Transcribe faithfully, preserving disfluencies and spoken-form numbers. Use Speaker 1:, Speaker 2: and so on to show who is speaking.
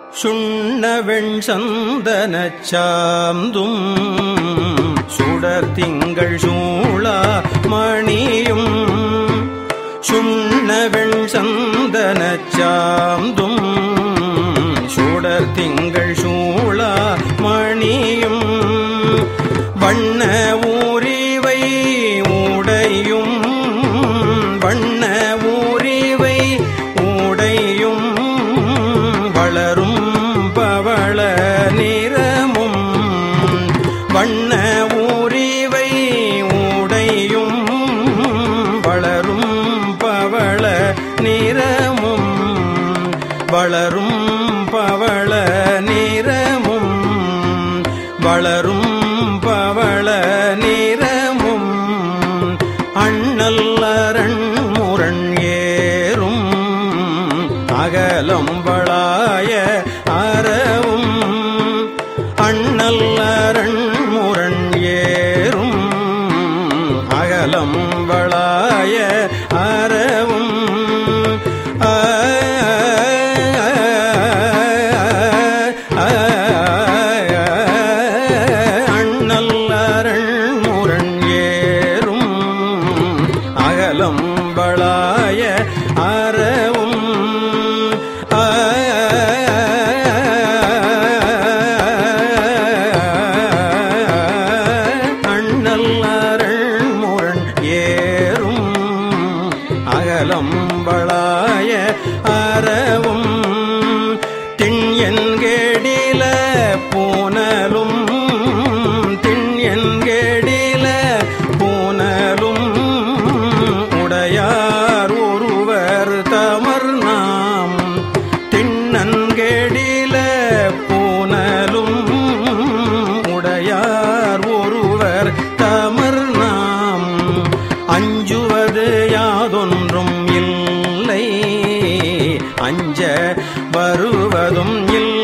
Speaker 1: சுண்ணவெண் சந்தனச் சாந்தும் சுடர் திங்கள் சூளா மணியும் சுண்ணவெண் சந்தனச் சாந்தும் சுடர் திங்கள் சூளா மணியும் வண்ண ஊரிவை உடையும் வண்ண ஊரிவை உடையும் வளரும் பவள நிறமும் வண்ண ஊரிவை உடையும் வளரும் பவள நிறமும் வளரும் பவள நிறமும் வளரும் பவள நிறமும் அண்ணல் அரண் முரண் ஏறும் அகலம் வளாய அறவும் அண்ணல் அரண் முரண் ஏறும் அகலம் வளாய அறவும் அண்ணல் அரண் முரண் ஏறும் அகலம் வளாய அறவும் அண்ணல் அரண் முரண் ஏறும் அகலம் வளாய அறவும் திண் என்கேடில பூனலும் திண் என்கேடில பூனலும் உடையார் ஒருவர் தமர் நாம் திண்ணன்கேடில பூனலும் உடையார் ஒருவர் தமர் நாம் அஞ்சுவது யாதொன்றும் இல்லை அஞ்ச வருவதும் இல்லை